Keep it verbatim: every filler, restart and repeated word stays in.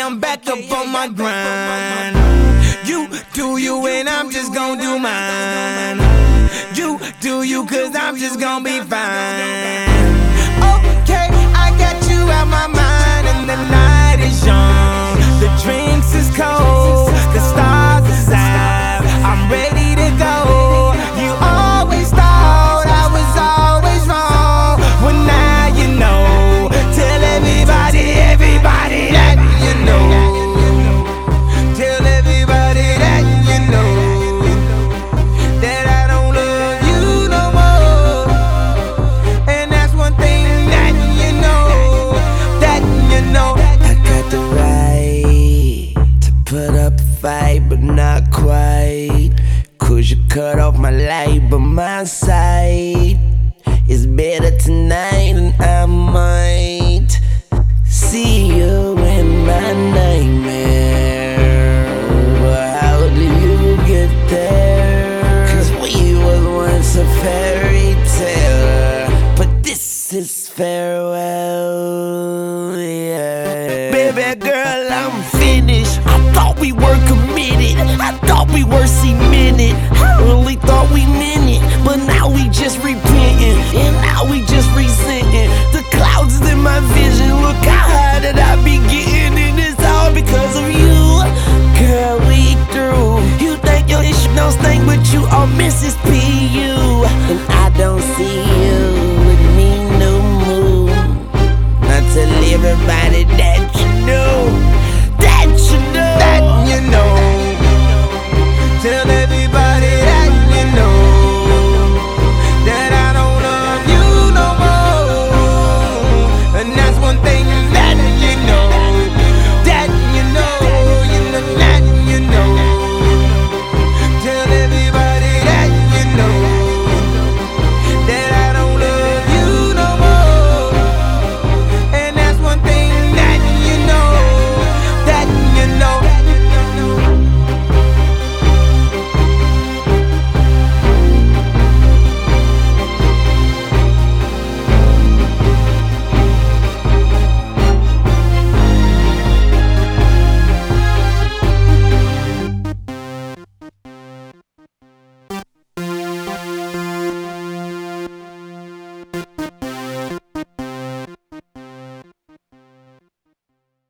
I'm back up on my grind. You do you and I'm just gon' do mine. You do you cause I'm just gon' be fine. Okay, I got you out my mind and the night is young. The drinks is cold, the stars is out. I'm ready to go. You always thought I was always wrong. Well now you know. Tell everybody, everybody that you know. Tell everybody that you know that I don't love you no more. And that's one thing that you know, that you know. I got the right to put up a fight, but not quite. Cause you cut off my light, but my sight is better tonight, and I might see you in my nightmare. But how do you get there? Cause we was once a fairy tale, but this is farewell, yeah. Baby girl, I'm finished. I thought we were committed, I thought we were cemented. I really thought we meant it, but now we just repenting, and now we just